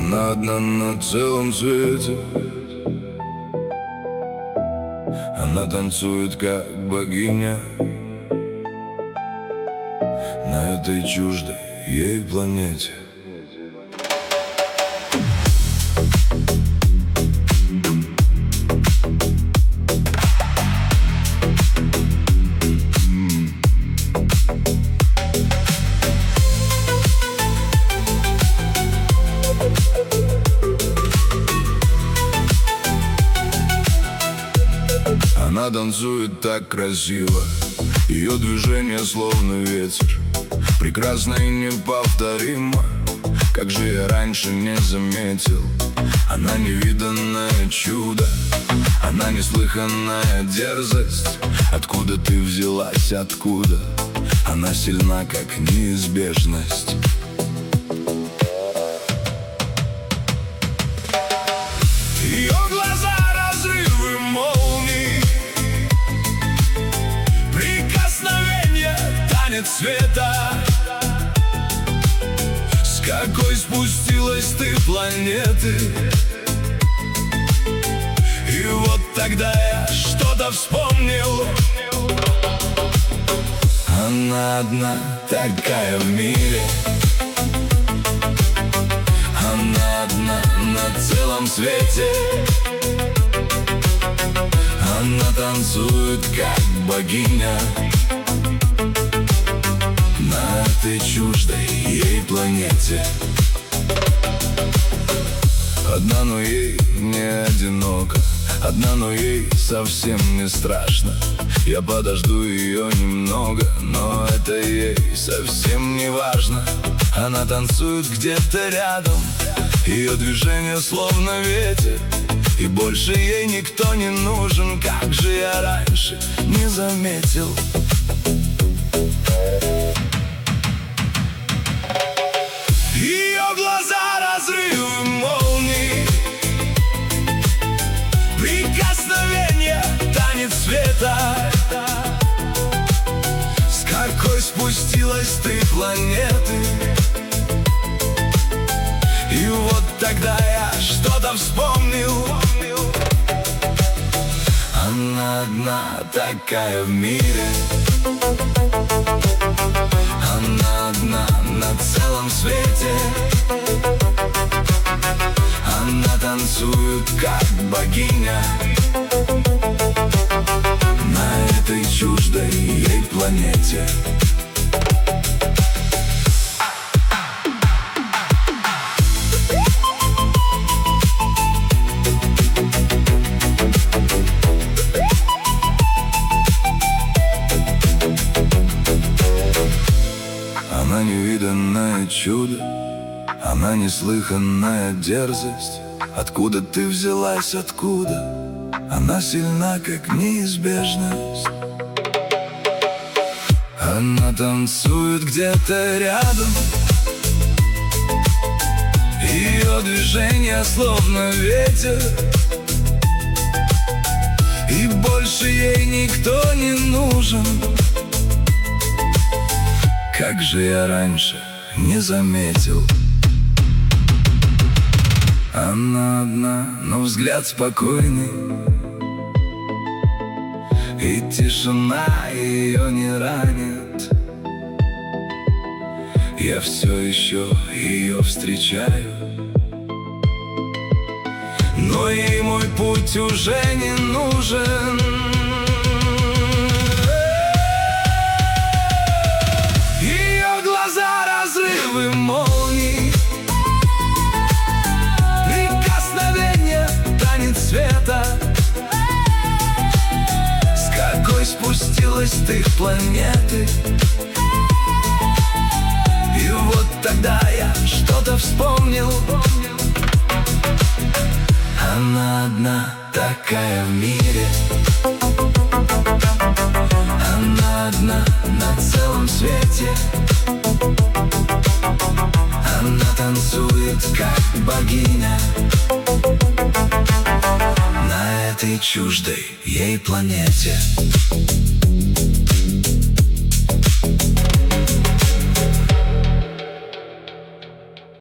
Она одна на целом свете. Она танцует как богиня на этой чуждой ей планете. Она танцует так красиво, ее движение словно ветер, прекрасно и неповторимо. Как же я раньше не заметил. Она невиданное чудо, она неслыханная дерзость. Откуда ты взялась, откуда? Она сильна, как неизбежность. Ее глаза разрывы молний, прикосновение, танец света. С какой спустилась ты планеты? И вот тогда я что-то вспомнил. Она одна такая в мире. Она одна на целом свете. Она танцует как богиня на этой чуждой ей планете. Одна, но ей не одиноко. Одна, но ей совсем не страшно. Я подожду ее немного, но это ей совсем не важно. Она танцует где-то рядом, ее движение словно ветер, и больше ей никто не нужен. Как же я раньше не заметил. Ее глаза разрывы молний, прикосновение, танец света. С какой спустилась ты планеты? И вот тогда я что-то вспомнил. Она одна такая в мире. Она одна на целом свете. Она танцует как богиня на этой чуждой ей планете. Она невиданное чудо, она неслыханная дерзость. Откуда ты взялась, откуда? Она сильна, как неизбежность. Она танцует где-то рядом, ее движение словно ветер, и больше ей никто не нужен. Как же я раньше не заметил. Она одна, но взгляд спокойный, и тишина ее не ранит. Я все еще ее встречаю, но ей мой путь уже не нужен. Разрывы молний, прикосновение, танец света. С какой спустилась ты планеты? И вот тогда я что-то вспомнил. Она одна такая в мире. Она одна на целом свете. Она танцует как богиня на этой чуждой ей планете.